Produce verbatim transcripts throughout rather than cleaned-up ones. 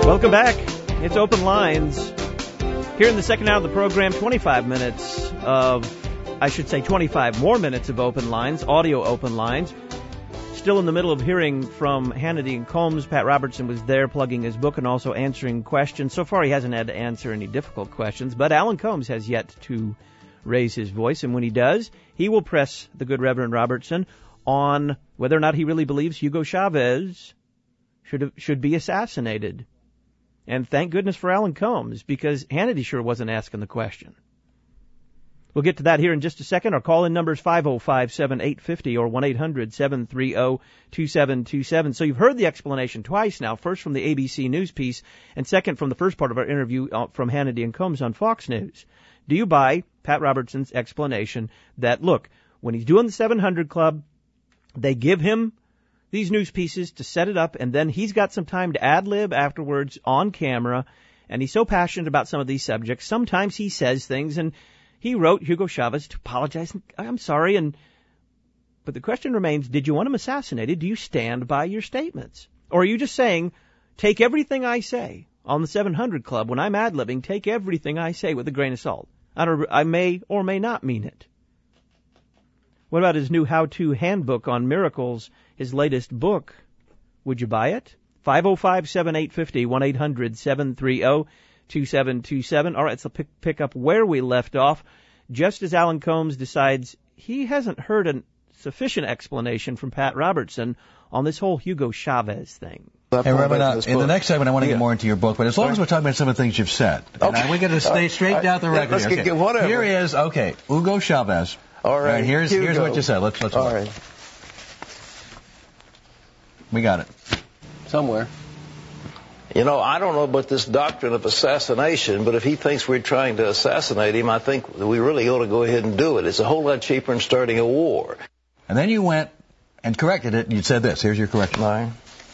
Welcome back. It's Open Lines. Here in the second hour of the program, twenty-five minutes of, I should say twenty-five more minutes of Open Lines, audio Open Lines. Still in the middle of hearing from Hannity and Combs. Pat Robertson was there plugging his book and also answering questions. So far he hasn't had to answer any difficult questions, but Alan Combs has yet to raise his voice, and when he does, he will press the good Reverend Robertson on whether or not he really believes Hugo Chavez should should be assassinated. And thank goodness for Alan Combs, because Hannity sure wasn't asking the question. We'll get to that here in just a second. Our call-in number is five oh five, seven eight five oh or one eight hundred, seven three oh, two seven two seven. So you've heard the explanation twice now, first from the A B C News piece, and second from the first part of our interview from Hannity and Combs on Fox News. Do you buy Pat Robertson's explanation that, look, when he's doing the seven hundred Club, they give him these news pieces to set it up, and then he's got some time to ad-lib afterwards on camera, and he's so passionate about some of these subjects. Sometimes he says things, and he wrote Hugo Chavez to apologize, and I'm sorry, and but the question remains, did you want him assassinated? Do you stand by your statements? Or are you just saying, take everything I say on the seven hundred Club when I'm ad-libbing, take everything I say with a grain of salt? I, don't, I may or may not mean it. What about his new how-to handbook on miracles, his latest book? Would you buy it? five oh five, seven eight five oh, one eight hundred, seven three oh, two seven two seven. All right, so pick, pick up where we left off. Just as Alan Combs decides he hasn't heard a sufficient explanation from Pat Robertson on this whole Hugo Chavez thing. Hey, Reverend, uh, in the next segment, I want to yeah. get more into your book, but as long Sorry? as we're talking about some of the things you've said, okay. and we're going to stay straight uh, down the record. Let's here. get Okay. whatever. Here is, okay, Hugo Chavez. All right, All right here's, Hugo. here's what you said. Let's, let's All look. right. We got it. Somewhere. You know, I don't know about this doctrine of assassination, but if he thinks we're trying to assassinate him, I think we really ought to go ahead and do it. It's a whole lot cheaper than starting a war. And then you went and corrected it, and you said this. Here's your correction. Right.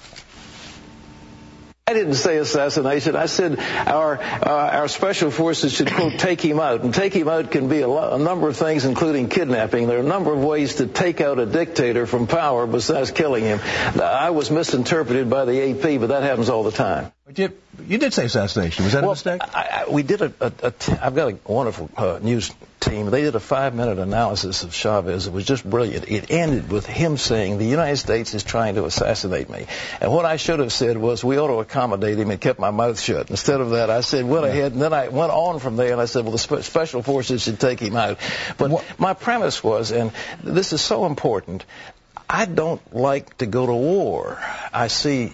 I didn't say assassination. I said our uh, our special forces should, quote, take him out. And take him out can be a, lo- a number of things, including kidnapping. There are a number of ways to take out a dictator from power besides killing him. I was misinterpreted by the A P, but that happens all the time. But you, you did say assassination. Was that well, a mistake? I, I, we did a, a, a t- I've got a wonderful uh, news team. They did a five-minute analysis of Chavez. It was just brilliant. It ended with him saying, the United States is trying to assassinate me. And what I should have said was, we ought to accommodate him, and kept my mouth shut. Instead of that, I said, went yeah. ahead, and then I went on from there, and I said, well, the spe- special forces should take him out. But what? my premise was, and this is so important, I don't like to go to war. I see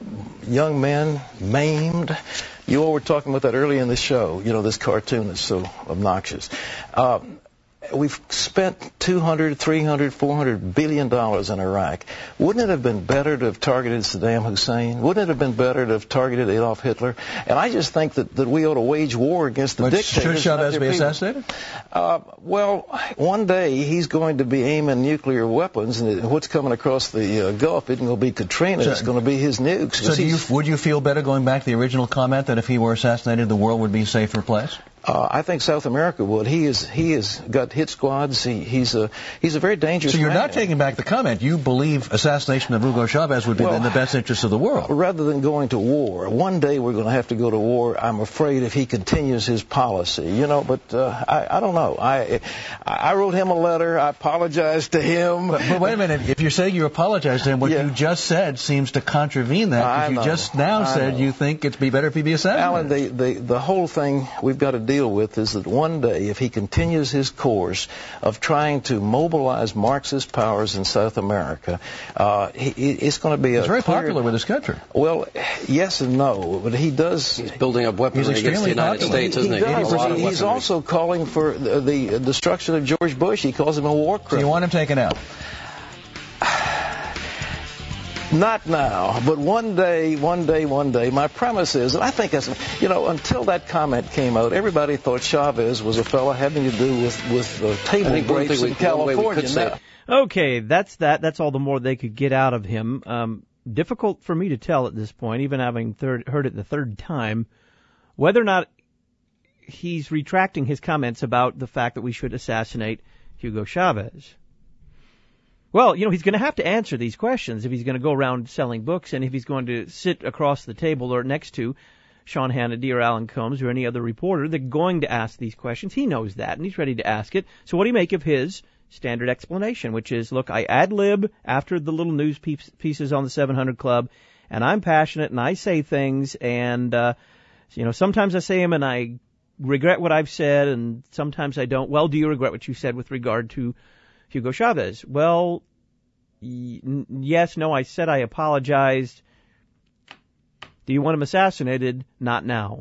young men maimed. You all were talking about that earlier in the show, you know, this cartoon that's so obnoxious. Uh, We've spent two hundred, three hundred, four hundred billion dollars in Iraq. Wouldn't it have been better to have targeted Saddam Hussein? Wouldn't it have been better to have targeted Adolf Hitler? And I just think that, that we ought to wage war against the but dictators. Should Chavez be assassinated? Uh, well, one day he's going to be aiming nuclear weapons, and what's coming across the uh, Gulf isn't going to be Katrina. So, it's going to be his nukes. So do you, would you feel better going back to the original comment that if he were assassinated, the world would be a safer place? Uh, I think South America would. He is. He has got hit squads. He, he's a. He's a very dangerous. So you're man. not taking back the comment. You believe assassination of Hugo Chavez would be well, in the best interest of the world. Rather than going to war, one day we're going to have to go to war. I'm afraid if he continues his policy, you know. But uh, I, I don't know. I, I wrote him a letter. I apologized to him. But, but wait a minute. If you're saying you apologize to him, what yeah. you just said seems to contravene that. I Because you know. just now I said know. you think it'd be better if he be assassinated. Alan, the, the the whole thing we've got to deal with is that one day, if he continues his course of trying to mobilize Marxist powers in South America, uh, he, it's going to be a He's very clear, popular with his country. Well, yes and no, but he does. He's building up weaponry He's against the United popular. States, he, isn't he? he? Does. He He's, he's also calling for the, the destruction of George Bush. He calls him a war criminal. So you want him taken out? Not now, but one day, one day, one day. My premise is, and I think that's, you know, until that comment came out, everybody thought Chavez was a fellow having to do with with uh, table grapes in California. Okay, that's that. That's all the more they could get out of him. Um, difficult for me to tell at this point, even having third, heard it the third time, whether or not he's retracting his comments about the fact that we should assassinate Hugo Chavez. Well, you know, he's going to have to answer these questions if he's going to go around selling books, and if he's going to sit across the table or next to Sean Hannity or Alan Combs or any other reporter. They're going to ask these questions. He knows that, and he's ready to ask it. So what do you make of his standard explanation, which is, look, I ad-lib after the little news pieces on the seven hundred Club, and I'm passionate, and I say things, and, uh, you know, sometimes I say them, and I regret what I've said, and sometimes I don't. Well, do you regret what you said with regard to Hugo Chavez? Well, y- yes, no, I said I apologized. Do you want him assassinated? Not now.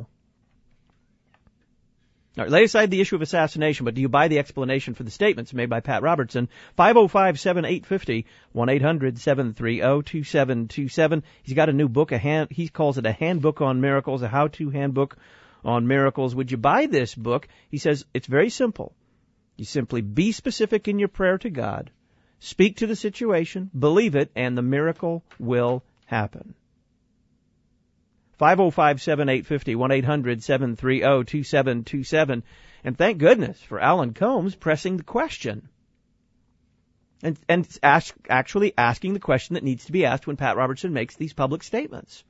All right, lay aside the issue of assassination, but do you buy the explanation for the statements made by Pat Robertson? five oh five, seven eight five oh, one eight hundred, seven three oh, two seven two seven. He's got a new book, a hand, he calls it a handbook on miracles, a how-to handbook on miracles. Would you buy this book? He says it's very simple. You simply be specific in your prayer to God, speak to the situation, believe it, and the miracle will happen. five oh five, seven eight five oh, one eight hundred, seven three oh, two seven two seven. And thank goodness for Alan Combs pressing the question. And, and ask, actually asking the question that needs to be asked when Pat Robertson makes these public statements.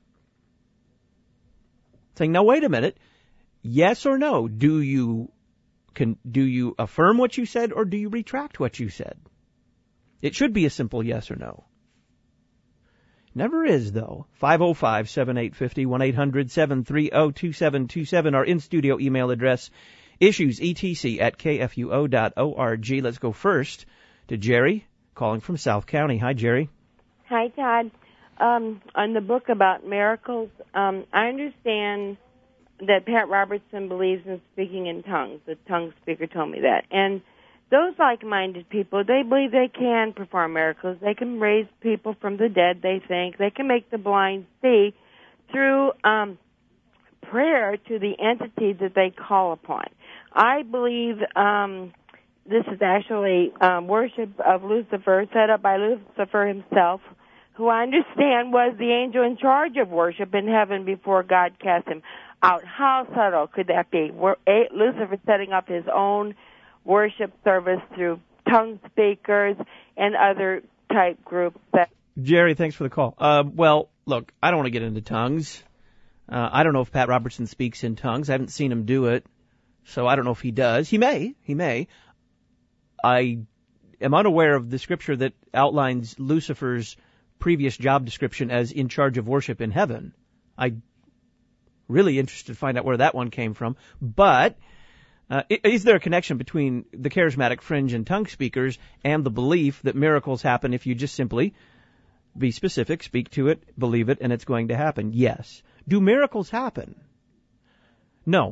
Saying, now wait a minute, yes or no, do you, can, do you affirm what you said or do you retract what you said? It should be a simple yes or no. Never is, though. five oh five, seven eight five oh, one eight hundred, seven three oh, two seven two seven. Our in-studio email address, issues, etc, at k f u o dot org. Let's go first to Jerry, calling from South County. Hi, Jerry. Hi, Todd. Um, on the book about miracles, um, I understand that Pat Robertson believes in speaking in tongues. The tongue speaker told me that. And those like-minded people, they believe they can perform miracles. They can raise people from the dead, they think. They can make the blind see through um, prayer to the entity that they call upon. I believe um, this is actually um, worship of Lucifer, set up by Lucifer himself, who I understand was the angel in charge of worship in heaven before God cast him out. How subtle could that be? Lucifer setting up his own worship service through tongue speakers and other type groups. That Jerry, thanks for the call. Uh, well, look, I don't want to get into tongues. Uh, I don't know if Pat Robertson speaks in tongues. I haven't seen him do it, so I don't know if he does. He may. He may. I am unaware of the scripture that outlines Lucifer's previous job description as in charge of worship in heaven. I'm really interested to find out where that one came from. But Uh, is there a connection between the charismatic fringe and tongue speakers and the belief that miracles happen if you just simply be specific, speak to it, believe it, and it's going to happen? Yes. Do miracles happen? No.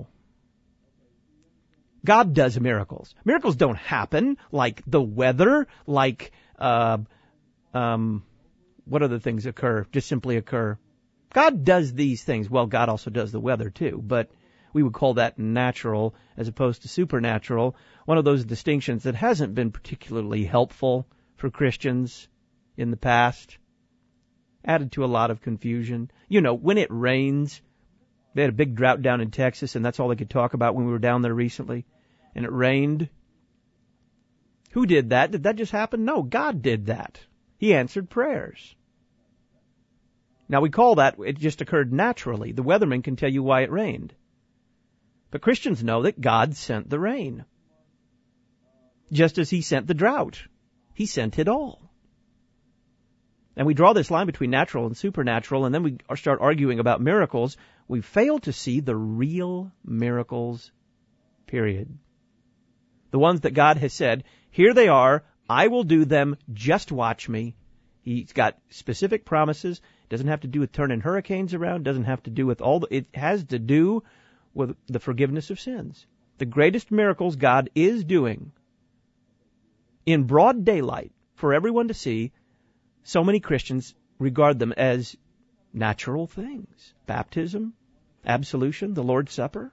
God does miracles. Miracles don't happen like the weather, like, uh, um, what other things occur, just simply occur. God does these things. Well, God also does the weather too, but we would call that natural as opposed to supernatural, one of those distinctions that hasn't been particularly helpful for Christians in the past, added to a lot of confusion. You know, when it rains, they had a big drought down in Texas, and that's all they could talk about when we were down there recently, and it rained. Who did that? Did that just happen? No, God did that. He answered prayers. Now, we call that, it just occurred naturally. The weatherman can tell you why it rained. But Christians know that God sent the rain. Just as he sent the drought. He sent it all. And we draw this line between natural and supernatural, and then we start arguing about miracles. We fail to see the real miracles, period. The ones that God has said, here they are, I will do them, just watch me. He's got specific promises. Doesn't have to do with turning hurricanes around, doesn't have to do with all the, it has to do with the forgiveness of sins. The greatest miracles God is doing in broad daylight for everyone to see, so many Christians regard them as natural things. Baptism, absolution, the Lord's Supper.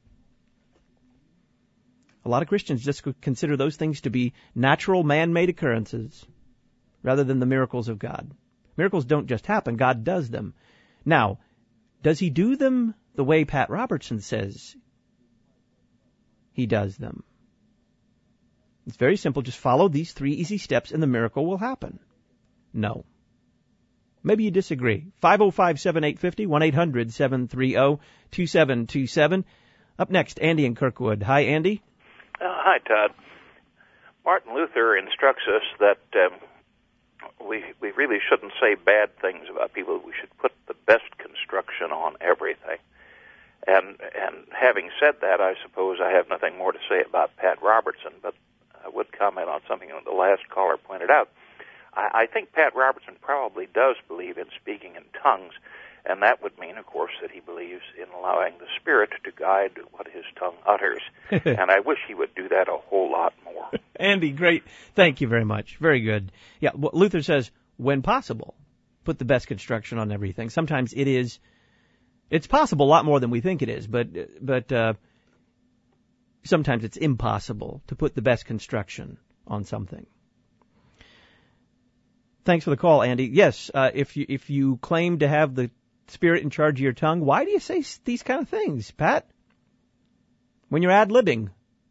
A lot of Christians just consider those things to be natural man-made occurrences rather than the miracles of God. Miracles don't just happen, God does them. Now, does he do them the way Pat Robertson says he does them? It's very simple. Just follow these three easy steps and the miracle will happen. No. Maybe you disagree. five oh five, seven eight five oh, one eight hundred, seven three oh, two seven two seven. Up next, Andy in Kirkwood. Hi, Andy. Uh, hi, Todd. Martin Luther instructs us that um, we we really shouldn't say bad things about people. We should put the best construction on everything. And and having said that, I suppose I have nothing more to say about Pat Robertson, but I would comment on something that the last caller pointed out. I, I think Pat Robertson probably does believe in speaking in tongues, and that would mean, of course, that he believes in allowing the Spirit to guide what his tongue utters. And I wish he would do that a whole lot more. Andy, great. Thank you very much. Very good. Yeah, well, Luther says, when possible, put the best construction on everything. Sometimes it is, it's possible a lot more than we think it is, but but uh, sometimes it's impossible to put the best construction on something. Thanks for the call, Andy. Yes, uh, if you if you claim to have the Spirit in charge of your tongue, why do you say these kind of things, Pat? When you're ad-libbing.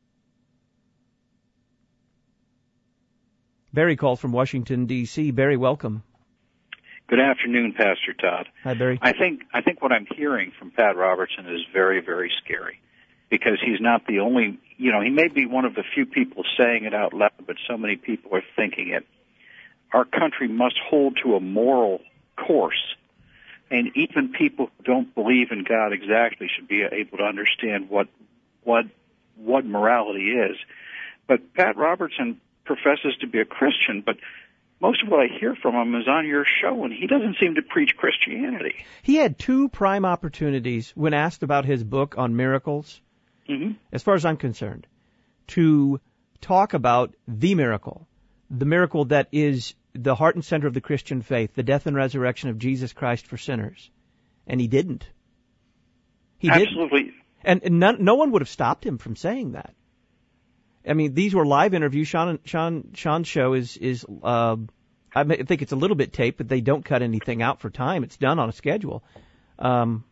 Barry calls from Washington, D C Barry, welcome. Good afternoon, Pastor Todd. Hi, Barry. I think I think what I'm hearing from Pat Robertson is very, very scary, because he's not the only, you know, he may be one of the few people saying it out loud, but so many people are thinking it. Our country must hold to a moral course, and even people who don't believe in God exactly should be able to understand what what what morality is. But Pat Robertson professes to be a Christian, but most of what I hear from him is on your show, and he doesn't seem to preach Christianity. He had two prime opportunities when asked about his book on miracles, mm-hmm. as far as I'm concerned, to talk about the miracle, the miracle that is the heart and center of the Christian faith, the death and resurrection of Jesus Christ for sinners. And he didn't. He Absolutely. Didn't. And, and none, no one would have stopped him from saying that. I mean, these were live interviews. Sean, Sean, Sean's show is, is uh, I think it's a little bit taped, but they don't cut anything out for time. It's done on a schedule. Um,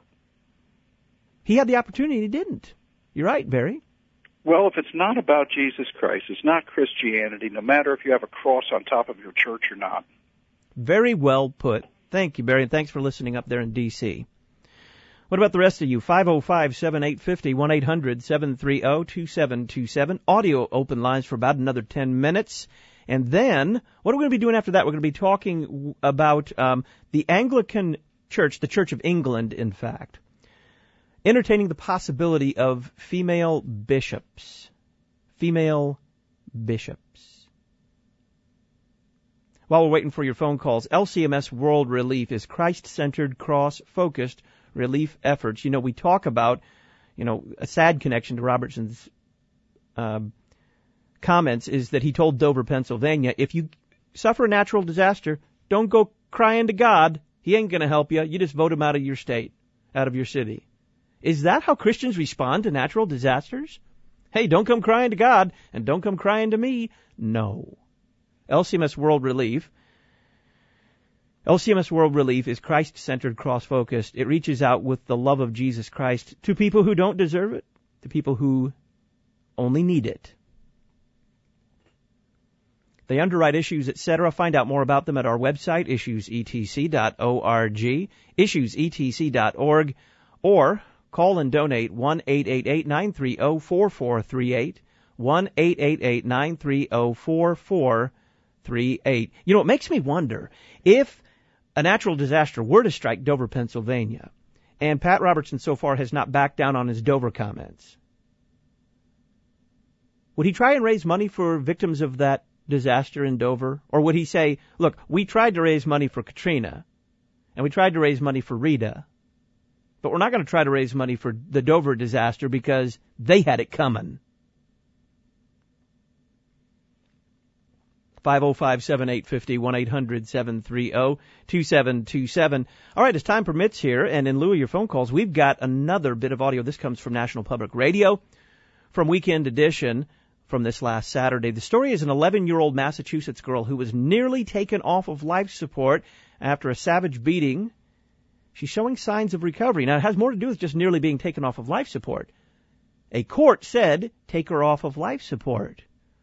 he had the opportunity. He didn't. You're right, Barry. Well, if it's not about Jesus Christ, it's not Christianity, no matter if you have a cross on top of your church or not. Very well put. Thank you, Barry, and thanks for listening up there in D C What about the rest of you? five oh five, seven eight five oh, one eight hundred, seven three oh, two seven two seven. Audio open lines for about another ten minutes. And then, what are we going to be doing after that? We're going to be talking about um, the Anglican Church, the Church of England, in fact, entertaining the possibility of female bishops. Female bishops. While we're waiting for your phone calls, L C M S World Relief is Christ-centered, cross-focused relief efforts. You know, we talk about, you know, a sad connection to Robertson's uh, comments is that he told Dover, Pennsylvania, if you suffer a natural disaster, don't go crying to God. He ain't going to help you. You just vote him out of your state, out of your city. Is that how Christians respond to natural disasters? Hey, don't come crying to God, and don't come crying to me. No. L C M S World Relief. L C M S World Relief is Christ-centered, cross-focused. It reaches out with the love of Jesus Christ to people who don't deserve it, to people who only need it. They underwrite issues, et cetera. Find out more about them at our website, issues e t c dot org, issues e t c dot org, or call and donate one eight eight eight, nine three zero, four four three eight, one eight eight eight, nine three zero, four four three eight. You know, it makes me wonder if a natural disaster were to strike Dover, Pennsylvania, and Pat Robertson so far has not backed down on his Dover comments, would he try and raise money for victims of that disaster in Dover? Or would he say, look, we tried to raise money for Katrina, and we tried to raise money for Rita, but we're not going to try to raise money for the Dover disaster because they had it coming. five oh five, seven eight five oh, one eight hundred, seven three oh, two seven two seven. All right, as time permits here, and in lieu of your phone calls, we've got another bit of audio. This comes from National Public Radio, from Weekend Edition, from this last Saturday. The story is an eleven-year-old Massachusetts girl who was nearly taken off of life support after a savage beating. She's showing signs of recovery. Now, it has more to do with just nearly being taken off of life support. A court said, take her off of life support.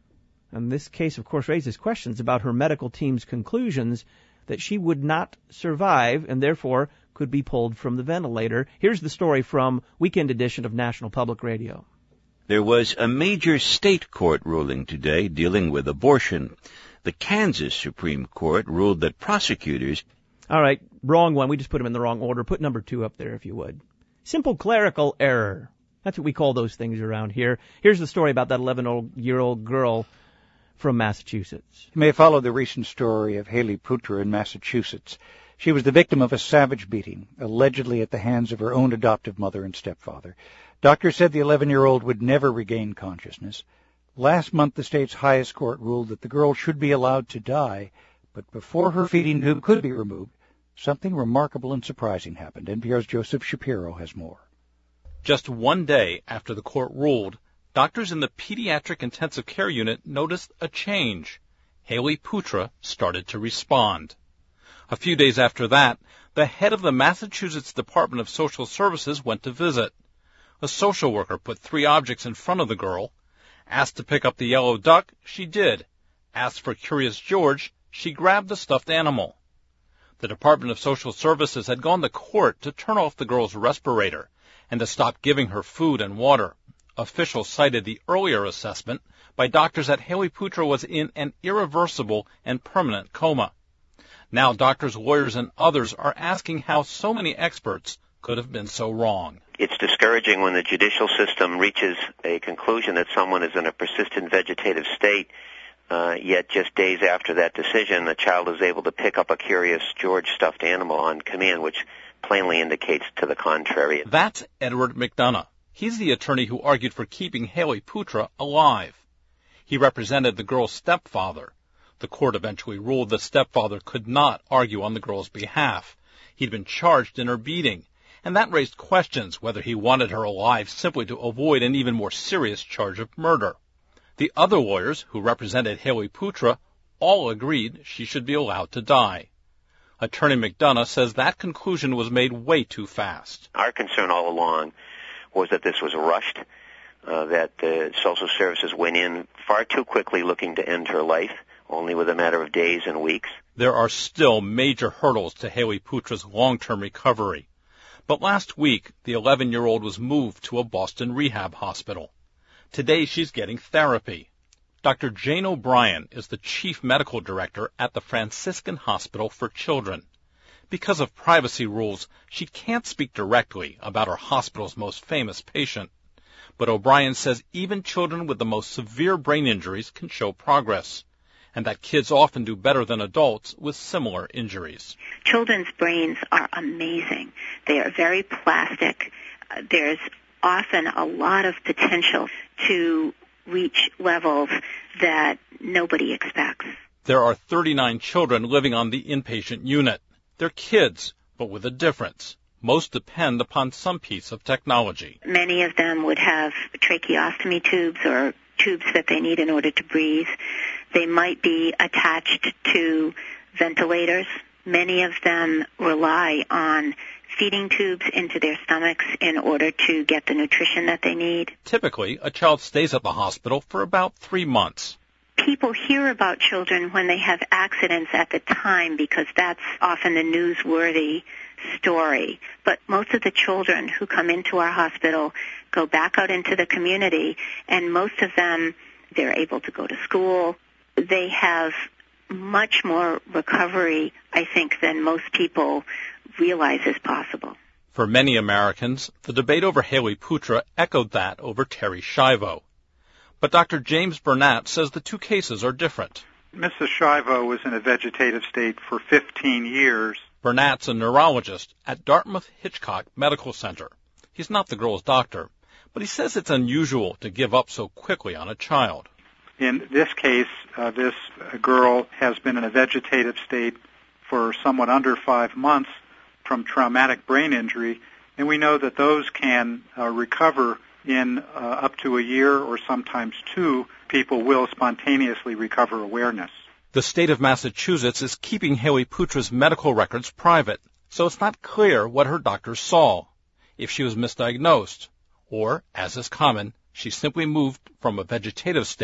And this case, of course, raises questions about her medical team's conclusions that she would not survive and therefore could be pulled from the ventilator. Here's the story from Weekend Edition of National Public Radio. There was a major state court ruling today dealing with abortion. The Kansas Supreme Court ruled that prosecutors... All right, wrong one. We just put them in the wrong order. Put number two up there, if you would. Simple clerical error. That's what we call those things around here. Here's the story about that eleven-year-old girl from Massachusetts. You may follow the recent story of Haley Putra in Massachusetts. She was the victim of a savage beating, allegedly at the hands of her own adoptive mother and stepfather. Doctors said the eleven-year-old would never regain consciousness. Last month, the state's highest court ruled that the girl should be allowed to die, but before her feeding tube could be removed, something remarkable and surprising happened. N P R's Joseph Shapiro has more. Just one day after the court ruled, doctors in the pediatric intensive care unit noticed a change. Haley Putra started to respond. A few days after that, the head of the Massachusetts Department of Social Services went to visit. A social worker put three objects in front of the girl. Asked to pick up the yellow duck, she did. Asked for Curious George, she grabbed the stuffed animal. The Department of Social Services had gone to court to turn off the girl's respirator and to stop giving her food and water. Officials cited the earlier assessment by doctors that Haley Putra was in an irreversible and permanent coma. Now doctors, lawyers, and others are asking how so many experts could have been so wrong. It's discouraging when the judicial system reaches a conclusion that someone is in a persistent vegetative state, uh, yet just days after that decision, the child is able to pick up a Curious George stuffed animal on command, which plainly indicates to the contrary. That's Edward McDonough. He's the attorney who argued for keeping Haley Putra alive. He represented the girl's stepfather. The court eventually ruled the stepfather could not argue on the girl's behalf. He'd been charged in her beating, and that raised questions whether he wanted her alive simply to avoid an even more serious charge of murder. The other lawyers who represented Haley Putra all agreed she should be allowed to die. Attorney McDonough says that conclusion was made way too fast. Our concern all along was that this was rushed, uh, that the social services went in far too quickly looking to end her life, only with a matter of days and weeks. There are still major hurdles to Haley Putra's long-term recovery. But last week, the eleven-year-old was moved to a Boston rehab hospital. Today, she's getting therapy. Doctor Jane O'Brien is the chief medical director at the Franciscan Hospital for Children. Because of privacy rules, she can't speak directly about her hospital's most famous patient. But O'Brien says even children with the most severe brain injuries can show progress, and that kids often do better than adults with similar injuries. Children's brains are amazing. They are very plastic. Uh, there's often a lot of potential to reach levels that nobody expects. There are thirty-nine children living on the inpatient unit. They're kids, but with a difference. Most depend upon some piece of technology. Many of them would have tracheostomy tubes or tubes that they need in order to breathe. They might be attached to ventilators. Many of them rely on feeding tubes into their stomachs in order to get the nutrition that they need. Typically, a child stays at the hospital for about three months. People hear about children when they have accidents at the time because that's often the newsworthy story. But most of the children who come into our hospital go back out into the community, and most of them, they're able to go to school. They have much more recovery, I think, than most people realize is possible. For many Americans, the debate over Haley Putra echoed that over Terri Schiavo. But Doctor James Burnett says the two cases are different. Missus Schiavo was in a vegetative state for fifteen years. Burnett's a neurologist at Dartmouth-Hitchcock Medical Center. He's not the girl's doctor, but he says it's unusual to give up so quickly on a child. In this case, uh, this girl has been in a vegetative state for somewhat under five months from traumatic brain injury, and we know that those can uh, recover in uh, up to a year or sometimes two. People will spontaneously recover awareness. The state of Massachusetts is keeping Haley Putra's medical records private, so it's not clear what her doctors saw, if she was misdiagnosed, or, as is common, she simply moved from a vegetative state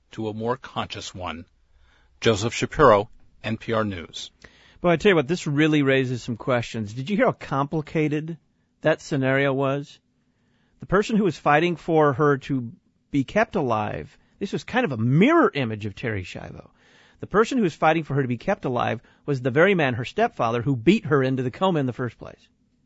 to a more conscious one. Joseph Shapiro, N P R News. But I tell you what, this really raises some questions. Did you hear how complicated that scenario was? The person who was fighting for her to be kept alive, this was kind of a mirror image of Terri Schiavo. The person who was fighting for her to be kept alive was the very man, her stepfather, who beat her into the coma in the first place.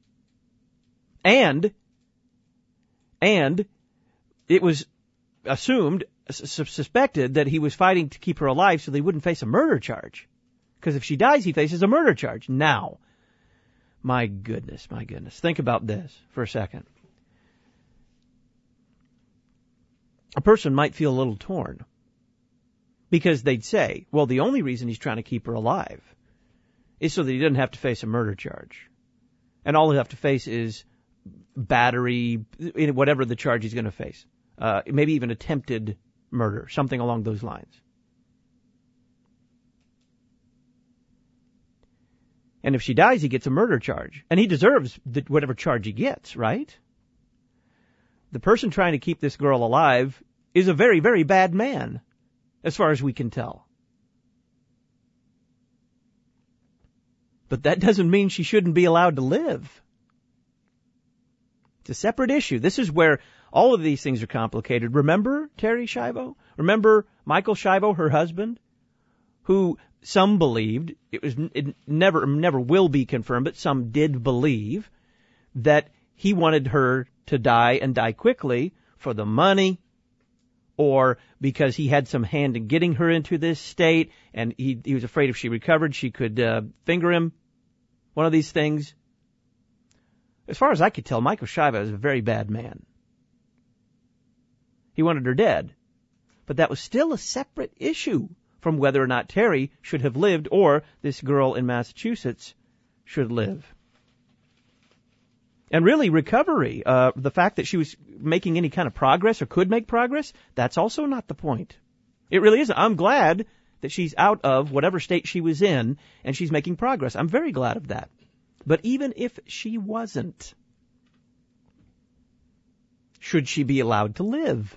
And, and it was assumed, suspected that he was fighting to keep her alive so they wouldn't face a murder charge. Because if she dies, he faces a murder charge. Now, my goodness, my goodness. Think about this for a second. A person might feel a little torn because they'd say, well, the only reason he's trying to keep her alive is so that he doesn't have to face a murder charge. And all he'll have to face is battery, whatever the charge he's going to face. Uh, maybe even attempted murder, something along those lines. And if she dies, he gets a murder charge. And he deserves the, whatever charge he gets, right? The person trying to keep this girl alive is a very, very bad man, as far as we can tell. But that doesn't mean she shouldn't be allowed to live. It's a separate issue. This is where all of these things are complicated. Remember Terri Schiavo? Remember Michael Schiavo, her husband, who some believed, it was it never never will be confirmed, but some did believe that he wanted her to die and die quickly for the money, or because he had some hand in getting her into this state, and he, he was afraid if she recovered, she could uh, finger him. One of these things. As far as I could tell, Michael Schiavo is a very bad man. He wanted her dead. But that was still a separate issue from whether or not Terri should have lived or this girl in Massachusetts should live. And really, recovery, uh, the fact that she was making any kind of progress or could make progress, that's also not the point. It really isn't. I'm glad that she's out of whatever state she was in and she's making progress. I'm very glad of that. But even if she wasn't, should she be allowed to live?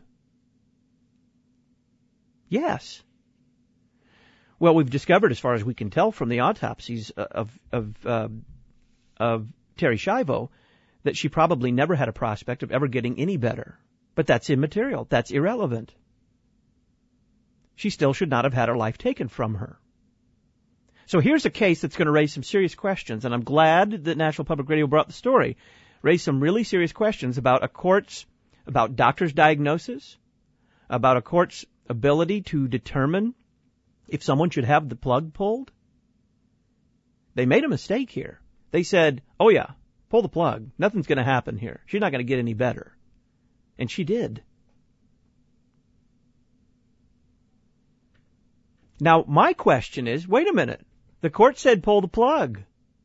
Yes. Well, we've discovered, as far as we can tell from the autopsies of of uh, of Terri Schiavo, that she probably never had a prospect of ever getting any better. But that's immaterial. That's irrelevant. She still should not have had her life taken from her. So here's a case that's going to raise some serious questions, and I'm glad that National Public Radio brought the story. Raised some really serious questions about a court's, about doctor's diagnosis, about a court's ability to determine if someone should have the plug pulled. They made a mistake here. They said, oh yeah, pull the plug. Nothing's going to happen here. She's not going to get any better. And she did. Now, my question is, wait a minute. The court said pull the plug.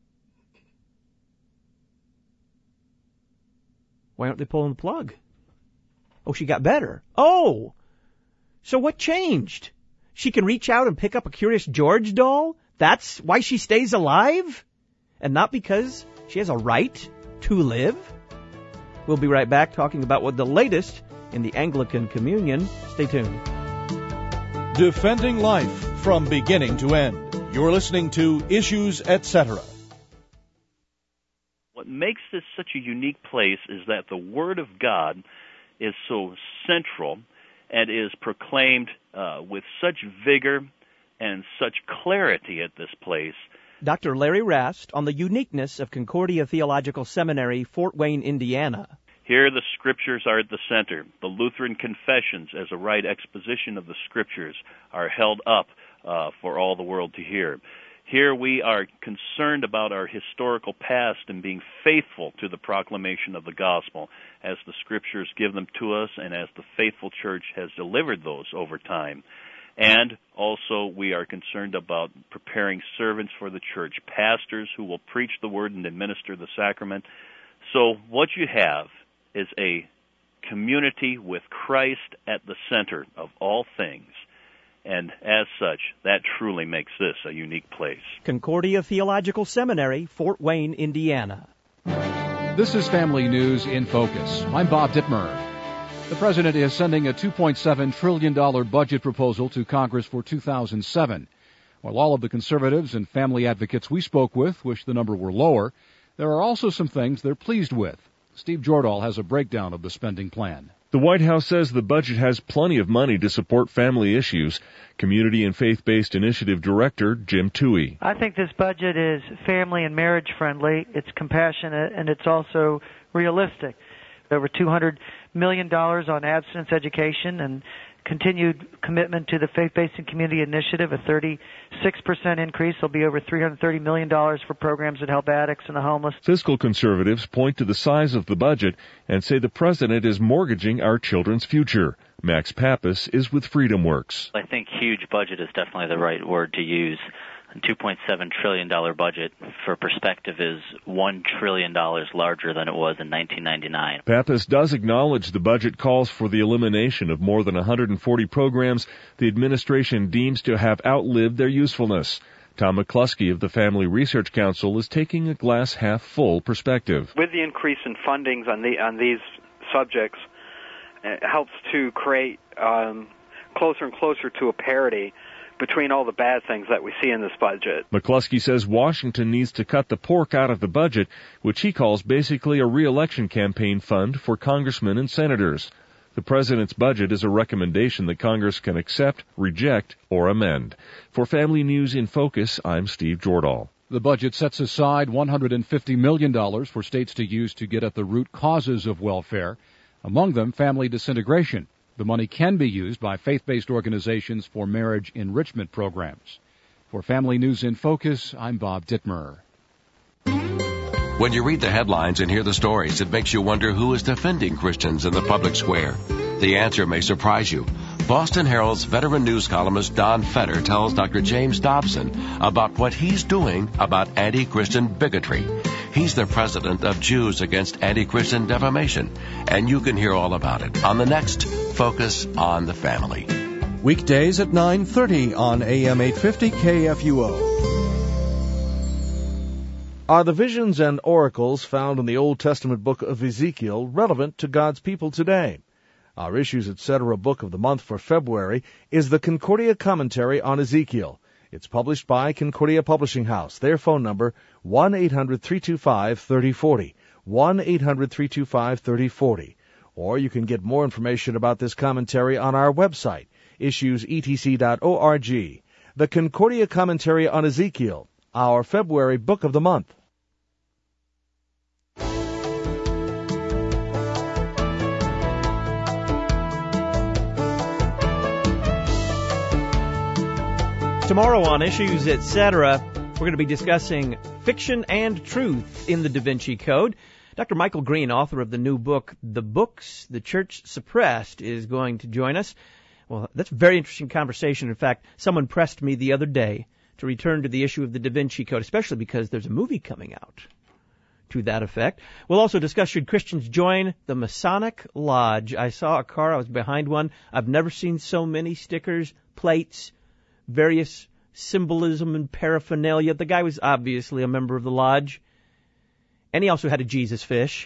Why aren't they pulling the plug? Oh, she got better. Oh! So what changed? She can reach out and pick up a Curious George doll? That's why she stays alive? And not because she has a right to live? We'll be right back talking about what the latest in the Anglican Communion. Stay tuned. Defending life from beginning to end. You're listening to Issues, et cetera. What makes this such a unique place is that the Word of God is so central and is proclaimed uh, with such vigor and such clarity at this place. Doctor Larry Rast on the uniqueness of Concordia Theological Seminary, Fort Wayne, Indiana. Here the Scriptures are at the center. The Lutheran Confessions, as a right exposition of the Scriptures, are held up uh, for all the world to hear. Here we are concerned about our historical past and being faithful to the proclamation of the gospel as the Scriptures give them to us and as the faithful church has delivered those over time. And also we are concerned about preparing servants for the church, pastors who will preach the word and administer the sacrament. So what you have is a community with Christ at the center of all things. And as such, that truly makes this a unique place. Concordia Theological Seminary, Fort Wayne, Indiana. This is Family News in Focus. I'm Bob Dittmer. The president is sending a two point seven trillion dollars budget proposal to Congress for two thousand seven. While all of the conservatives and family advocates we spoke with wish the number were lower, there are also some things they're pleased with. Steve Jordahl has a breakdown of the spending plan. The White House says the budget has plenty of money to support family issues. Community and Faith-Based Initiative Director Jim Toohey. I think this budget is family and marriage friendly, it's compassionate, and it's also realistic. Over two hundred million dollars on abstinence education and continued commitment to the Faith-Based and Community Initiative, a thirty-six percent increase. There'll be over three hundred thirty million dollars for programs that help addicts and the homeless. Fiscal conservatives point to the size of the budget and say the president is mortgaging our children's future. Max Pappas is with Freedom Works. I think huge budget is definitely the right word to use. A two point seven trillion dollars budget, for perspective, is one trillion dollars larger than it was in nineteen ninety-nine. Pappas does acknowledge the budget calls for the elimination of more than one hundred forty programs the administration deems to have outlived their usefulness. Tom McCluskey of the Family Research Council is taking a glass-half-full perspective. With the increase in fundings on, the, on these subjects, it helps to create um, closer and closer to a parity between all the bad things that we see in this budget. McCluskey says Washington needs to cut the pork out of the budget, which he calls basically a re-election campaign fund for congressmen and senators. The president's budget is a recommendation that Congress can accept, reject, or amend. For Family News in Focus, I'm Steve Jordahl. The budget sets aside one hundred fifty million dollars for states to use to get at the root causes of welfare, among them family disintegration. The money can be used by faith-based organizations for marriage enrichment programs. For Family News in Focus, I'm Bob Dittmer. When you read the headlines and hear the stories, it makes you wonder who is defending Christians in the public square. The answer may surprise you. Boston Herald's veteran news columnist Don Fetter tells Doctor James Dobson about what he's doing about anti-Christian bigotry. He's the president of Jews Against Anti-Christian Defamation, and you can hear all about it on the next Focus on the Family. Weekdays at nine thirty on A M eight fifty K F U O. Are the visions and oracles found in the Old Testament book of Ezekiel relevant to God's people today? Our Issues Etc. book of the month for February is the Concordia Commentary on Ezekiel. It's published by Concordia Publishing House. Their phone number, one eight hundred three two five three oh four oh, one eight hundred three two five three oh four oh. Or you can get more information about this commentary on our website, issues e t c dot org. The Concordia Commentary on Ezekiel, our February book of the month. Tomorrow on Issues Etc., we're going to be discussing fiction and truth in the Da Vinci Code. Doctor Michael Green, author of the new book, The Books the Church Suppressed, is going to join us. Well, that's a very interesting conversation. In fact, someone pressed me the other day to return to the issue of the Da Vinci Code, especially because there's a movie coming out to that effect. We'll also discuss, should Christians join the Masonic Lodge? I saw a car. I was behind one. I've never seen so many stickers, plates, various symbolism and paraphernalia. The guy was obviously a member of the lodge. And he also had a Jesus fish.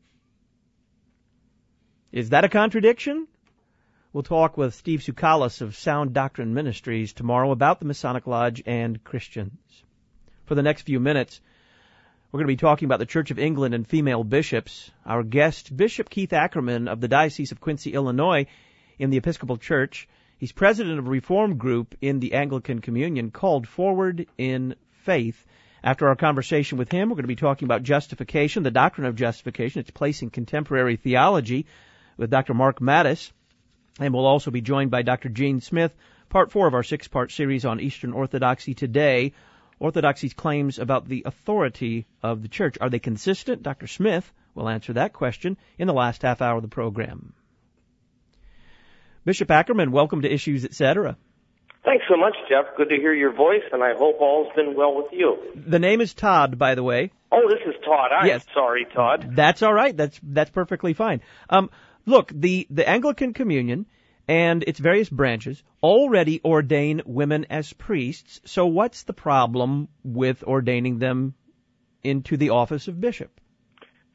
Is that a contradiction? We'll talk with Steve Tsoukalos of Sound Doctrine Ministries tomorrow about the Masonic Lodge and Christians. For the next few minutes, we're going to be talking about the Church of England and female bishops. Our guest, Bishop Keith Ackerman of the Diocese of Quincy, Illinois, in the Episcopal Church. He's president of a reform group in the Anglican Communion called Forward in Faith. After our conversation with him, we're going to be talking about justification, the doctrine of justification, its place in contemporary theology, with Doctor Mark Mattis. And we'll also be joined by Doctor Gene Smith, part four of our six-part series on Eastern Orthodoxy today. Orthodoxy's claims about the authority of the Church. Are they consistent? Doctor Smith will answer that question in the last half hour of the program. Bishop Ackerman, welcome to Issues Etc. Thanks so much, Jeff. Good to hear your voice, and I hope all's been well with you. The name is Todd, by the way. Oh, this is Todd. I'm yes. sorry, Todd. That's all right. That's that's perfectly fine. Um, look, the, the Anglican Communion and its various branches already ordain women as priests, so what's the problem with ordaining them into the office of bishop?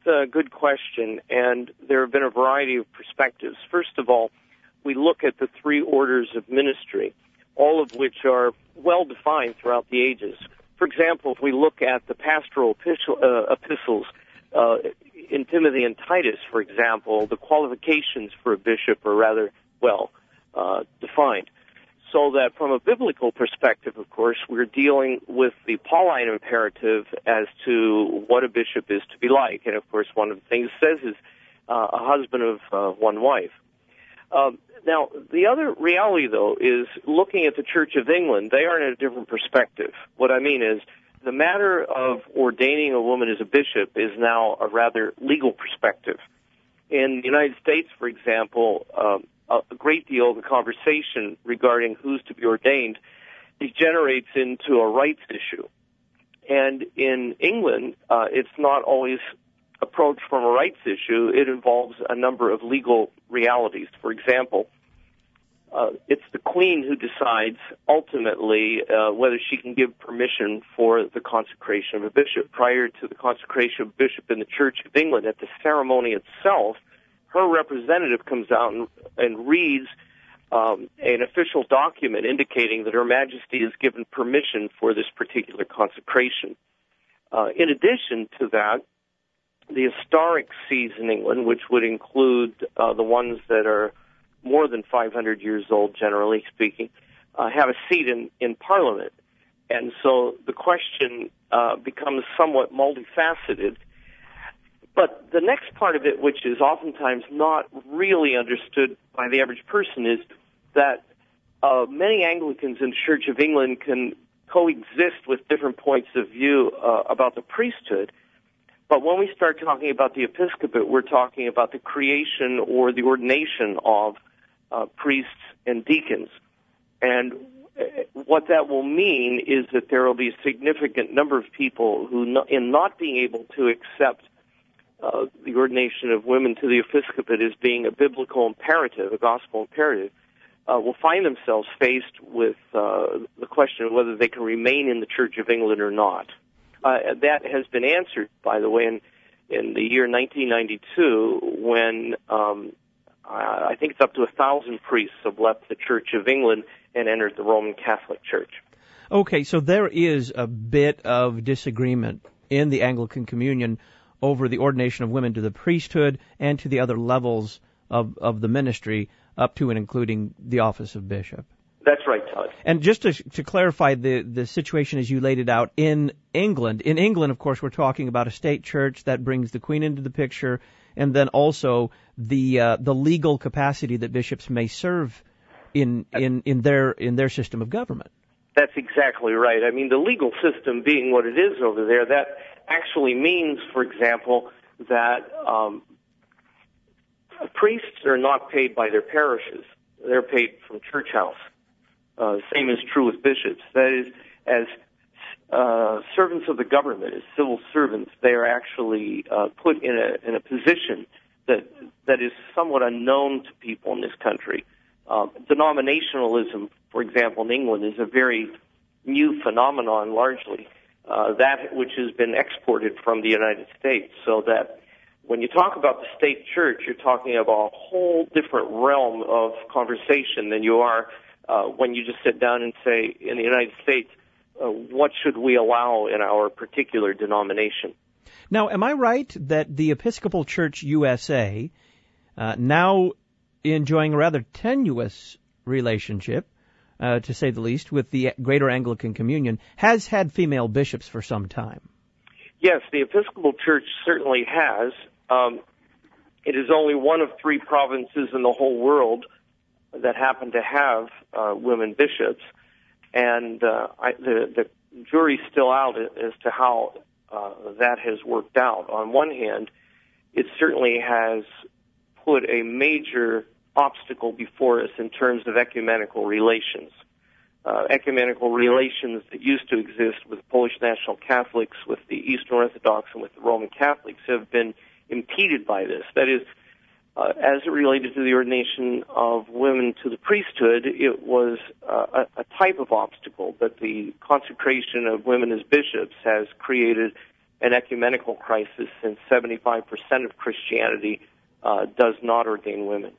a good question, and there have been a variety of perspectives. First of all, we look at the three orders of ministry, all of which are well defined throughout the ages. For example, if we look at the pastoral epistle, uh, epistles, uh, in Timothy and Titus, for example, the qualifications for a bishop are rather well uh, defined. So that from a biblical perspective, of course, we're dealing with the Pauline imperative as to what a bishop is to be like. And, of course, one of the things it says is uh, a husband of uh, one wife. Um, now, the other reality, though, is looking at the Church of England, they are in a different perspective. What I mean is the matter of ordaining a woman as a bishop is now a rather legal perspective. In the United States, for example, um, a great deal of the conversation regarding who's to be ordained degenerates into a rights issue. And in England, uh, it's not always approached from a rights issue. It involves a number of legal realities. For example, uh, it's the Queen who decides ultimately uh, whether she can give permission for the consecration of a bishop. Prior to the consecration of a bishop in the Church of England, at the ceremony itself, her representative comes out and, and reads um, an official document indicating that Her Majesty has given permission for this particular consecration. Uh, in addition to that, the historic sees in England, which would include uh, the ones that are more than five hundred years old, generally speaking, uh, have a seat in, in Parliament. And so the question uh, becomes somewhat multifaceted. But the next part of it, which is oftentimes not really understood by the average person, is that uh, many Anglicans in the Church of England can coexist with different points of view uh, about the priesthood. But when we start talking about the episcopate, we're talking about the creation or the ordination of uh, priests and deacons. And what that will mean is that there will be a significant number of people who, in not being able to accept Uh, the ordination of women to the episcopate as being a biblical imperative, a gospel imperative, uh, will find themselves faced with uh, the question of whether they can remain in the Church of England or not. Uh, that has been answered, by the way, in, in the year nineteen ninety-two, when um, I think it's up to a thousand priests have left the Church of England and entered the Roman Catholic Church. Okay, so there is a bit of disagreement in the Anglican Communion over the ordination of women to the priesthood and to the other levels of, of the ministry, up to and including the office of bishop. That's right, Todd. And just to, to clarify the, the situation as you laid it out in England, in England, of course, we're talking about a state church that brings the Queen into the picture, and then also the uh, the legal capacity that bishops may serve in in in their in their system of government. That's exactly right. I mean, the legal system being what it is over there, that actually means, for example, that um, priests are not paid by their parishes. They're paid from church house. Uh, same is true with bishops. That is, as uh, servants of the government, as civil servants, they are actually uh, put in a in a position that that is somewhat unknown to people in this country. Uh, denominationalism, for example, in England, is a very new phenomenon, largely. Uh, that which has been exported from the United States, so that when you talk about the state church, you're talking about a whole different realm of conversation than you are uh, when you just sit down and say, in the United States, uh, what should we allow in our particular denomination? Now, am I right that the Episcopal Church U S A, uh, now enjoying a rather tenuous relationship, Uh, to say the least, with the Greater Anglican Communion, has had female bishops for some time? Yes, the Episcopal Church certainly has. Um, it is only one of three provinces in the whole world that happen to have uh, women bishops, and uh, I, the, the jury's still out as to how uh, that has worked out. On one hand, it certainly has put a major obstacle before us in terms of ecumenical relations. Uh, ecumenical relations that used to exist with Polish National Catholics, with the Eastern Orthodox, and with the Roman Catholics have been impeded by this. That is, uh, as it related to the ordination of women to the priesthood, it was uh, a, a type of obstacle, but the consecration of women as bishops has created an ecumenical crisis, since seventy-five percent of Christianity uh, does not ordain women.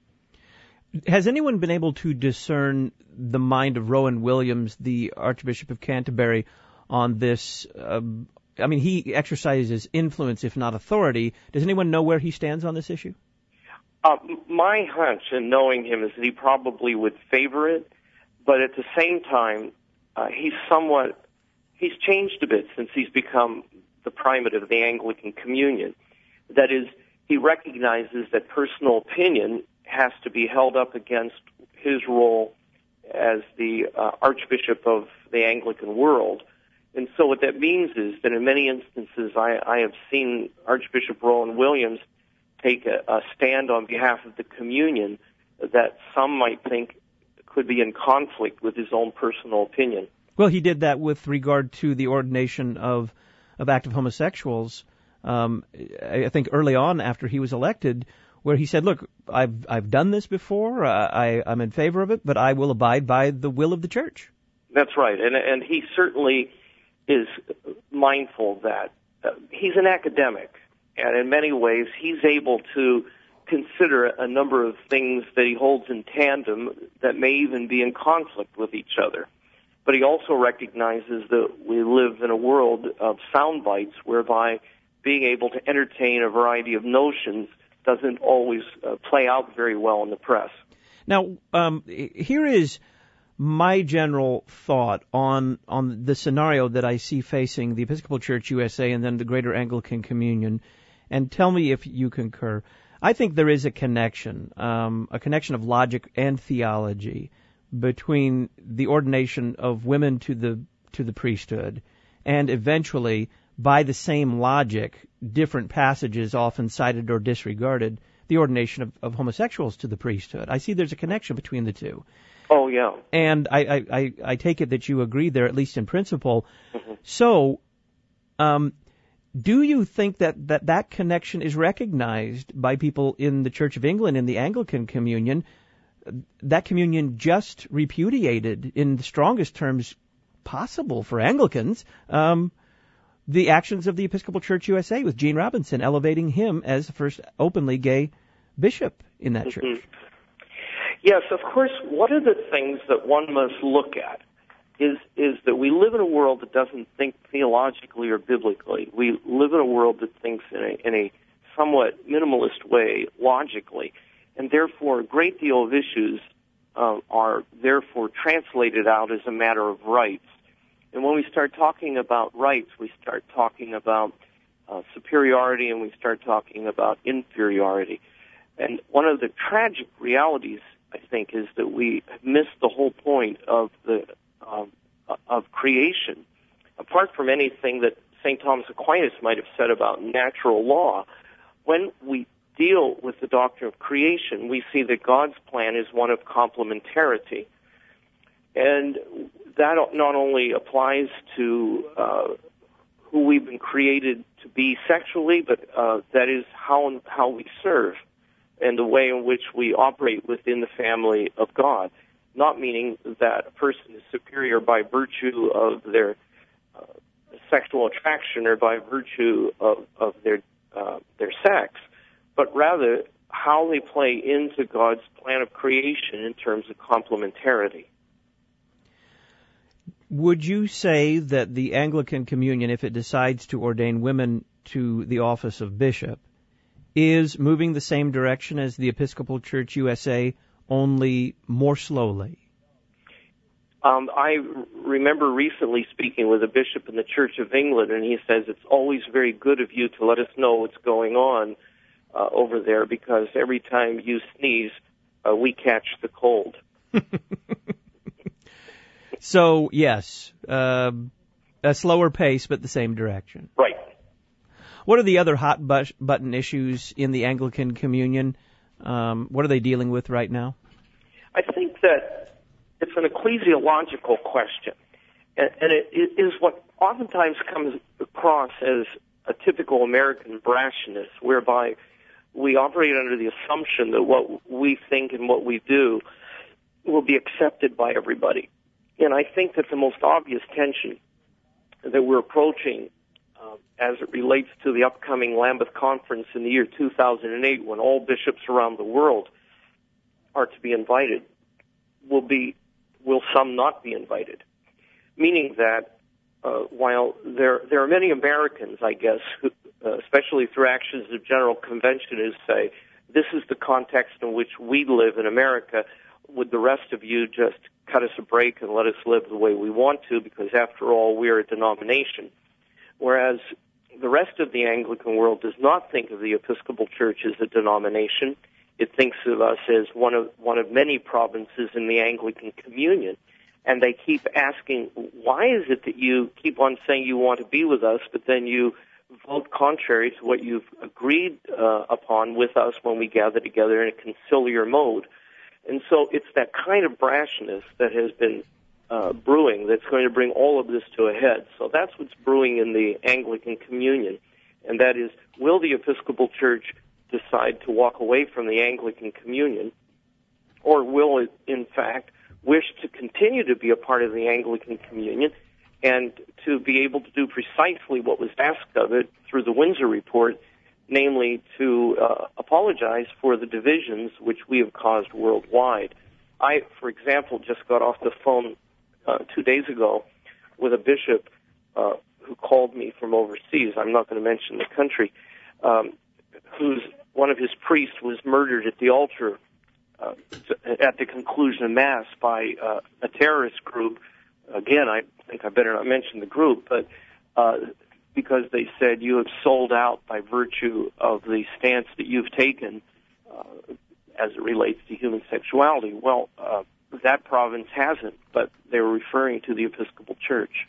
Has anyone been able to discern the mind of Rowan Williams, the Archbishop of Canterbury, on this? Uh, I mean, he exercises influence, if not authority. Does anyone know where he stands on this issue? Uh, my hunch, in knowing him, is that he probably would favor it, but at the same time, uh, he's somewhat, he's changed a bit since he's become the primate of the Anglican Communion. That is, he recognizes that personal opinion has to be held up against his role as the uh, Archbishop of the Anglican world. And so what that means is that in many instances I, I have seen Archbishop Rowan Williams take a, a stand on behalf of the communion that some might think could be in conflict with his own personal opinion. Well, he did that with regard to the ordination of, of active homosexuals, um, I think early on after he was elected, where he said, look, I've I've done this before, uh, I, I'm in favor of it, but I will abide by the will of the church. That's right, and and he certainly is mindful that uh, he's an academic, and in many ways he's able to consider a number of things that he holds in tandem that may even be in conflict with each other. But he also recognizes that we live in a world of sound bites whereby being able to entertain a variety of notions doesn't always uh, play out very well in the press. Now, um, here is my general thought on on the scenario that I see facing the Episcopal Church U S A and then the Greater Anglican Communion, and tell me if you concur. I think there is a connection, um, a connection of logic and theology between the ordination of women to the to the priesthood and eventually, by the same logic, different passages often cited or disregarded, the ordination of, of homosexuals to the priesthood. I see there's a connection between the two. Oh, yeah. And I, I, I take it that you agree there, at least in principle. Mm-hmm. So, um, do you think that, that that connection is recognized by people in the Church of England, in the Anglican Communion? That communion just repudiated, in the strongest terms possible for Anglicans, um, the actions of the Episcopal Church U S A with Gene Robinson elevating him as the first openly gay bishop in that Mm-hmm. church. Yes, of course, one of the things that one must look at is is that we live in a world that doesn't think theologically or biblically. We live in a world that thinks in a, in a somewhat minimalist way, logically, and therefore a great deal of issues uh, are therefore translated out as a matter of rights. And when we start talking about rights, we start talking about uh, superiority and we start talking about inferiority. And one of the tragic realities, I think, is that we miss the whole point of the um, of creation. Apart from anything that Saint Thomas Aquinas might have said about natural law, when we deal with the doctrine of creation, we see that God's plan is one of complementarity. And that not only applies to uh, who we've been created to be sexually, but uh, that is how how we serve and the way in which we operate within the family of God. Not meaning that a person is superior by virtue of their uh, sexual attraction or by virtue of, of their uh, their sex, but rather how they play into God's plan of creation in terms of complementarity. Would you say that the Anglican Communion, if it decides to ordain women to the office of bishop, is moving the same direction as the Episcopal Church U S A, only more slowly? Um, I remember recently speaking with a bishop in the Church of England, and he says it's always very good of you to let us know what's going on uh, over there, because every time you sneeze, uh, we catch the cold. So, yes, uh, a slower pace, but the same direction. Right. What are the other hot bu- button issues in the Anglican Communion? Um, what are they dealing with right now? I think that it's an ecclesiological question, and, and it, it is what oftentimes comes across as a typical American brashness, whereby we operate under the assumption that what we think and what we do will be accepted by everybody. And I think that the most obvious tension that we're approaching uh, as it relates to the upcoming Lambeth Conference in the year two thousand eight, when all bishops around the world are to be invited, will be, will some not be invited? Meaning that uh, while there there are many Americans, I guess, who, uh, especially through actions of General Convention, who say, this is the context in which we live in America, would the rest of you just cut us a break and let us live the way we want to, because after all, we're a denomination. Whereas the rest of the Anglican world does not think of the Episcopal Church as a denomination. It thinks of us as one of one of many provinces in the Anglican Communion. And they keep asking, why is it that you keep on saying you want to be with us, but then you vote contrary to what you've agreed uh, upon with us when we gather together in a conciliar mode? And so it's that kind of brashness that has been uh, brewing that's going to bring all of this to a head. So that's what's brewing in the Anglican Communion, and that is, will the Episcopal Church decide to walk away from the Anglican Communion, or will it, in fact, wish to continue to be a part of the Anglican Communion and to be able to do precisely what was asked of it through the Windsor Report, namely to uh, apologize for the divisions which we have caused worldwide. I, for example, just got off the phone uh, two days ago with a bishop uh, who called me from overseas. I'm not going to mention the country, um, whose one of his priests was murdered at the altar uh, at the conclusion of Mass by uh, a terrorist group. Again, I think I better not mention the group, but uh, because they said you have sold out by virtue of the stance that you've taken uh, as it relates to human sexuality. Well, uh, that province hasn't, but they were referring to the Episcopal Church.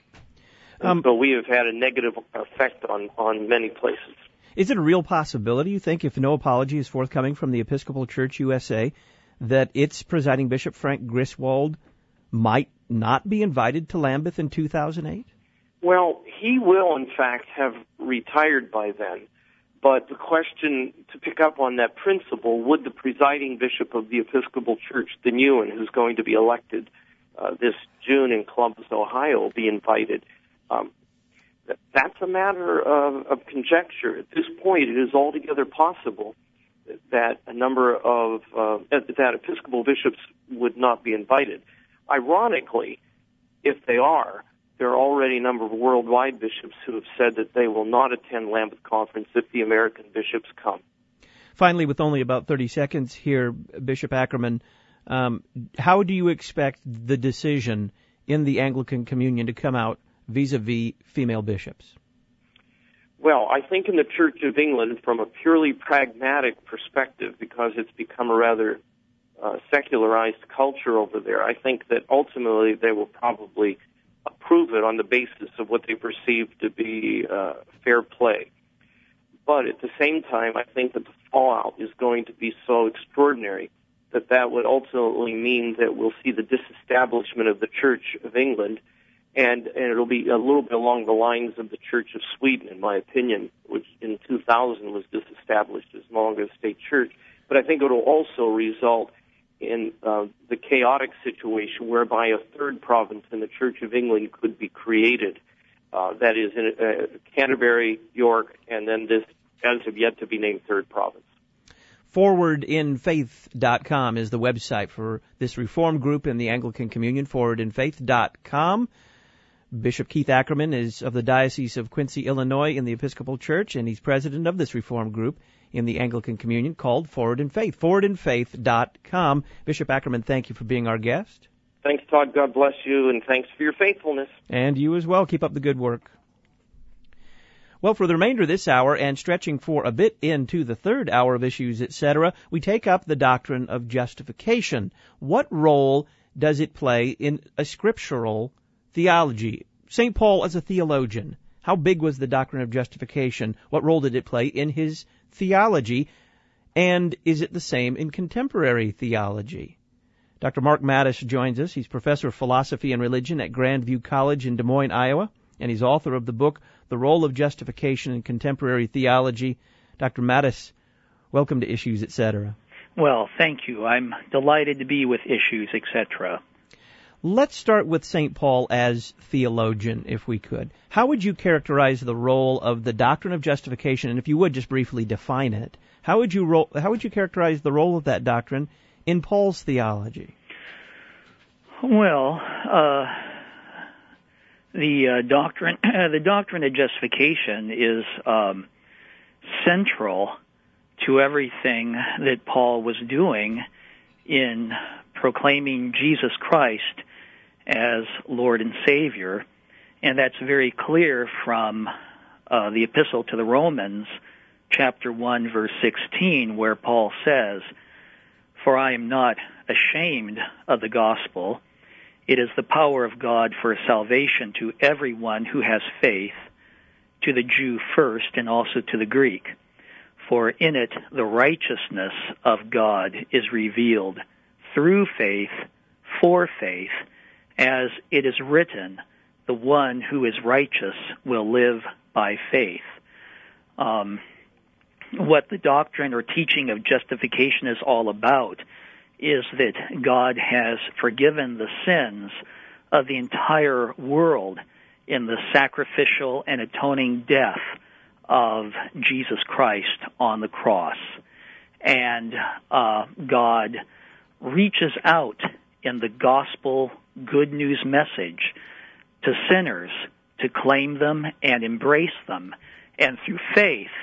Um, so we have had a negative effect on, on many places. Is it a real possibility, you think, if no apology is forthcoming from the Episcopal Church U S A, that its presiding bishop, Frank Griswold, might not be invited to Lambeth in two thousand eight? Well, he will, in fact, have retired by then. But the question, to pick up on that principle, would the presiding bishop of the Episcopal Church, the new one, who's going to be elected uh, this June in Columbus, Ohio, be invited? Um, that's a matter of, of conjecture. At this point, it is altogether possible that a number of uh, that Episcopal bishops would not be invited. Ironically, if they are, there are already a number of worldwide bishops who have said that they will not attend Lambeth Conference if the American bishops come. Finally, with only about thirty seconds here, Bishop Ackerman, um, how do you expect the decision in the Anglican Communion to come out vis-a-vis female bishops? Well, I think in the Church of England, from a purely pragmatic perspective, because it's become a rather uh, secularized culture over there, I think that ultimately they will probably approve it on the basis of what they perceive to be uh, fair play. But at the same time, I think that the fallout is going to be so extraordinary that that would ultimately mean that we'll see the disestablishment of the Church of England, and, and it'll be a little bit along the lines of the Church of Sweden, in my opinion, which in two thousand was disestablished as no longer a state church. But I think it will also result in uh, the chaotic situation whereby a third province in the Church of England could be created. Uh, that is, in uh, Canterbury, York, and then this, as of yet to be named, third province. forward in faith dot com is the website for this reform group in the Anglican Communion, forward in faith dot com. Bishop Keith Ackerman is of the Diocese of Quincy, Illinois, in the Episcopal Church, and he's president of this reform group in the Anglican Communion called Forward in Faith, forward in faith dot com. Bishop Ackerman, thank you for being our guest. Thanks, Todd. God bless you, and thanks for your faithfulness. And you as well. Keep up the good work. Well, for the remainder of this hour, and stretching for a bit into the third hour of Issues, et cetera, we take up the doctrine of justification. What role does it play in a scriptural theology? Saint Paul as a theologian, how big was the doctrine of justification? What role did it play in his theology? And is it the same in contemporary theology? Doctor Mark Mattis joins us. He's professor of philosophy and religion at Grandview College in Des Moines, Iowa, and he's author of the book, The Role of Justification in Contemporary Theology. Doctor Mattis, welcome to Issues, et cetera. Well, thank you. I'm delighted to be with Issues, et cetera. Let's start with Saint Paul as theologian, if we could. How would you characterize the role of the doctrine of justification, and if you would, just briefly define it? How would you ro- how would you characterize the role of that doctrine in Paul's theology? Well, uh, the uh, doctrine the doctrine of justification is um, central to everything that Paul was doing in proclaiming Jesus Christ as Lord and Savior, and that's very clear from uh, the Epistle to the Romans, chapter one, verse sixteen, where Paul says, "For I am not ashamed of the gospel. It is the power of God for salvation to everyone who has faith, to the Jew first and also to the Greek. For in it the righteousness of God is revealed through faith, for faith, as it is written, the one who is righteous will live by faith." Um, what the doctrine or teaching of justification is all about is that God has forgiven the sins of the entire world in the sacrificial and atoning death of Jesus Christ on the cross. And uh, God reaches out in the gospel good news message to sinners to claim them and embrace them. And through faith,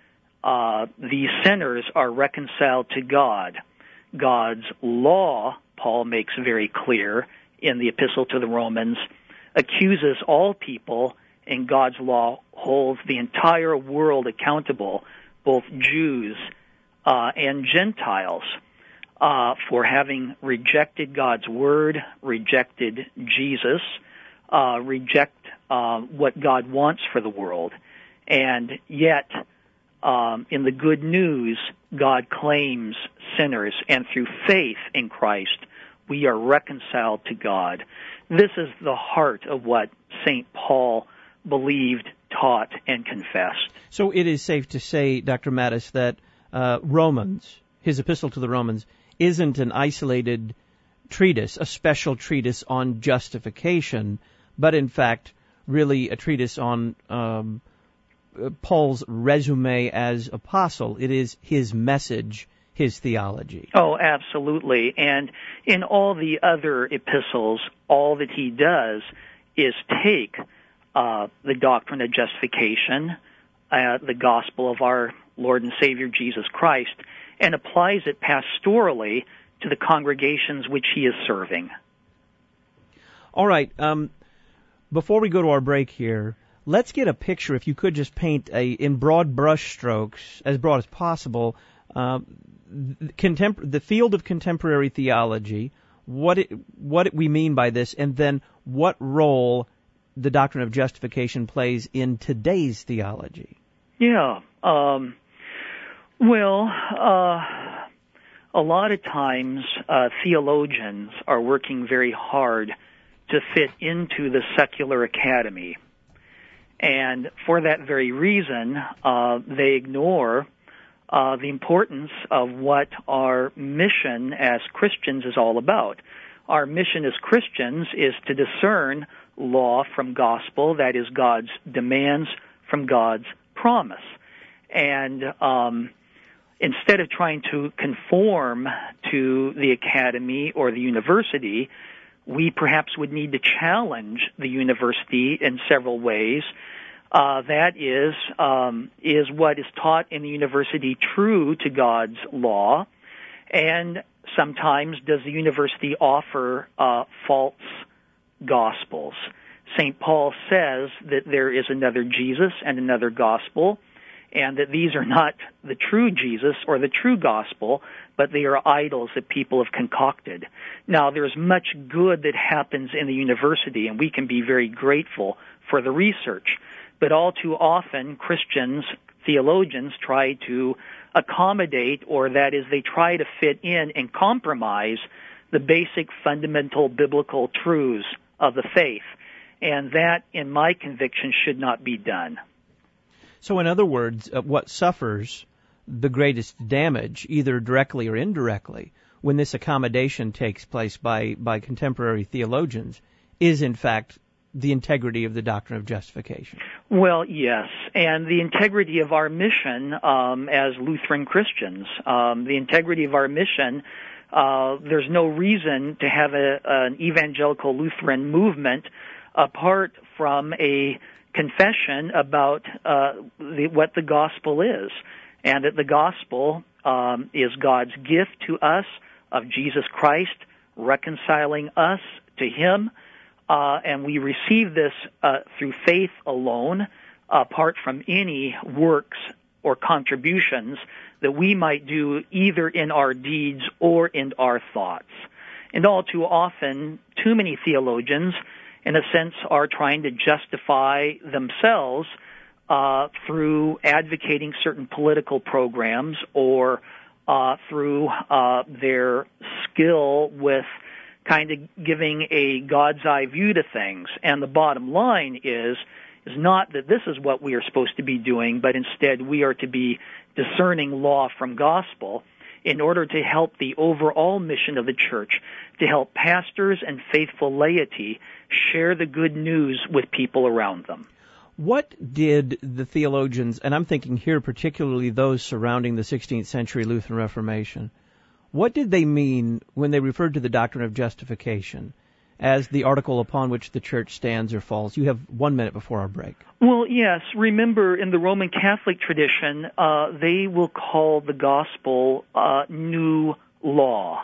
uh, these sinners are reconciled to God. God's law, Paul makes very clear in the Epistle to the Romans, accuses all people, and God's law holds the entire world accountable, both Jews uh, and Gentiles, Uh, for having rejected God's word, rejected Jesus, uh, reject uh, what God wants for the world. And yet, um, in the good news, God claims sinners, and through faith in Christ, we are reconciled to God. This is the heart of what Saint Paul believed, taught, and confessed. So it is safe to say, Doctor Mattis, that uh, Romans, his epistle to the Romans, isn't an isolated treatise, a special treatise on justification, but in fact really a treatise on um, Paul's resume as apostle. It is his message, his theology. Oh, absolutely. And in all the other epistles, all that he does is take uh, the doctrine of justification, uh, the gospel of our Lord and Savior Jesus Christ, and applies it pastorally to the congregations which he is serving. All right. Um, before we go to our break here, let's get a picture, if you could just paint a, in broad brush strokes, as broad as possible, uh, contempor- the field of contemporary theology, what it, what we mean by this, and then what role the doctrine of justification plays in today's theology. Yeah. Um, well, uh, a lot of times uh, theologians are working very hard to fit into the secular academy. And for that very reason, uh, they ignore uh, the importance of what our mission as Christians is all about. Our mission as Christians is to discern law from gospel, that is God's demands from God's promise. And um, instead of trying to conform to the academy or the university, we perhaps would need to challenge the university in several ways. Uh, that is, um, is what is taught in the university true to God's law? And sometimes does the university offer uh, false gospels? Saint Paul says that there is another Jesus and another gospel, and that these are not the true Jesus or the true gospel, but they are idols that people have concocted. Now, there's much good that happens in the university, and we can be very grateful for the research. But all too often, Christians, theologians, try to accommodate, or that is, they try to fit in and compromise the basic fundamental biblical truths of the faith. And that, in my conviction, should not be done. So in other words, uh, what suffers the greatest damage, either directly or indirectly, when this accommodation takes place by, by contemporary theologians is, in fact, the integrity of the doctrine of justification. Well, yes, and the integrity of our mission um, as Lutheran Christians, um, the integrity of our mission. Uh, there's no reason to have a, an evangelical Lutheran movement apart from a confession about uh, the, what the gospel is, and that the gospel um, is God's gift to us of Jesus Christ, reconciling us to Him, uh, and we receive this uh, through faith alone, apart from any works or contributions that we might do either in our deeds or in our thoughts. And all too often, too many theologians, in a sense, are trying to justify themselves uh, through advocating certain political programs or uh, through uh, their skill with kind of giving a God's eye view to things. And the bottom line is, is not that this is what we are supposed to be doing, but instead we are to be discerning law from gospel in order to help the overall mission of the church, to help pastors and faithful laity share the good news with people around them. What did the theologians, and I'm thinking here particularly those surrounding the sixteenth century Lutheran Reformation, what did they mean when they referred to the doctrine of justification as the article upon which the church stands or falls? You have one minute before our break. Well, yes. Remember, in the Roman Catholic tradition, uh, they will call the gospel uh, new law.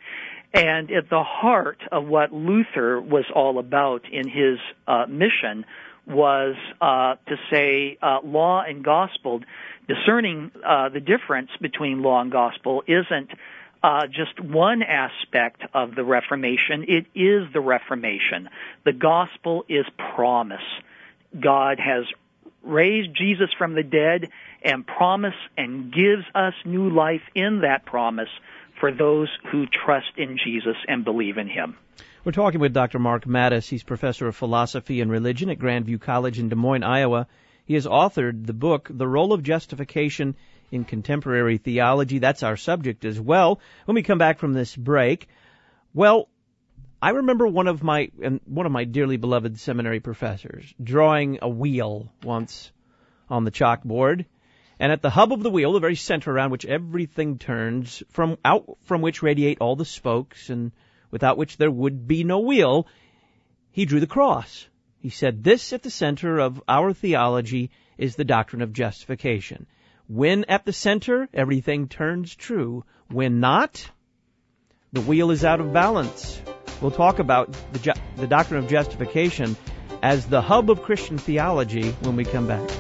And at the heart of what Luther was all about in his uh, mission was uh, to say uh, law and gospel, discerning uh, the difference between law and gospel isn't Uh, just one aspect of the Reformation. It is the Reformation. The gospel is promise. God has raised Jesus from the dead and promise and gives us new life in that promise for those who trust in Jesus and believe in Him. We're talking with Doctor Mark Mattis. He's professor of philosophy and religion at Grandview College in Des Moines, Iowa. He has authored the book, The Role of Justification in Contemporary Theology. That's our subject as well. When we come back from this break, well, I remember one of my and one of my dearly beloved seminary professors drawing a wheel once on the chalkboard, and at the hub of the wheel, the very center around which everything turns, from out from which radiate all the spokes, and without which there would be no wheel, he drew the cross. He said, "This at the center of our theology is the doctrine of justification. When at the center, everything turns true. When not, the wheel is out of balance." We'll talk about the, ju- the doctrine of justification as the hub of Christian theology when we come back.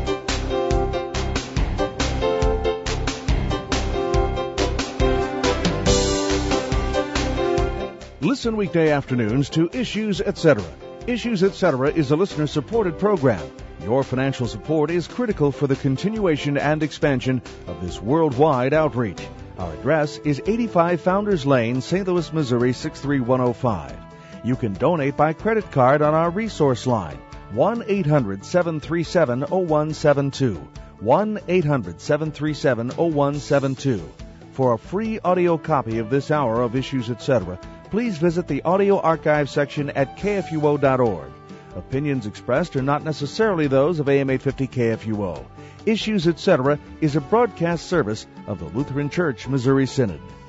Listen weekday afternoons to Issues, et cetera. Issues, et cetera is a listener-supported program. Your financial support is critical for the continuation and expansion of this worldwide outreach. Our address is eighty-five Founders Lane, Saint Louis, Missouri, six three one oh five. You can donate by credit card on our resource line, one eight hundred seven three seven oh one seven two, one eight hundred seven three seven oh one seven two. For a free audio copy of this hour of Issues, et cetera, please visit the audio archive section at K F U O dot org. Opinions expressed are not necessarily those of A M eight fifty K F U O. Issues, et cetera is a broadcast service of the Lutheran Church Missouri Synod.